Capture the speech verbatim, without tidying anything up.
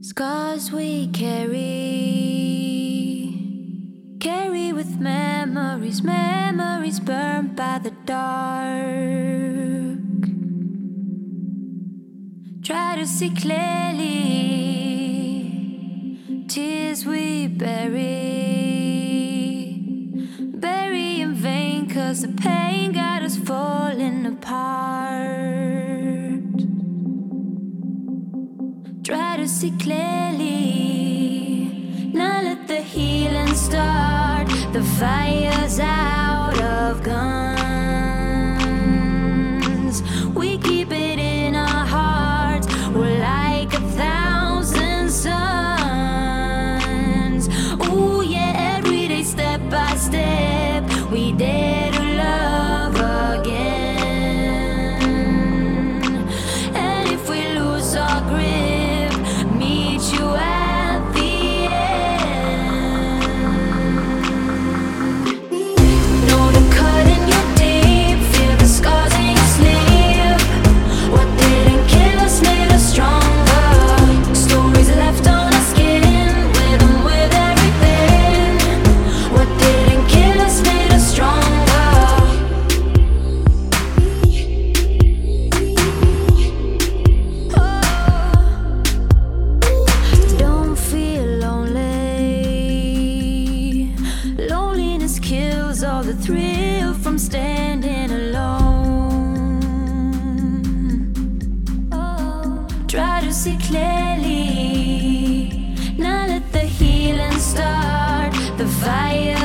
Scars we carry, carry with memories, memories burned by the dark. Try to see clearly, tears we bury, bury in vain, 'cause the pain got us falling apart. Try to see clearly, now let the healing start. The fire's out of guns, we keep it in our hearts. We're like a thousand suns. Ooh yeah, every day, step by step, we dare to love again. And if we lose our grip, you at the end. Know the cut in your deep, feel the scars in your sleep. What didn't kill us made us stronger. Stories left on our skin, with them, with everything. What didn't kill us made us stronger. Kills all the thrill from standing alone. Oh, try to see clearly, now let the healing start. The fire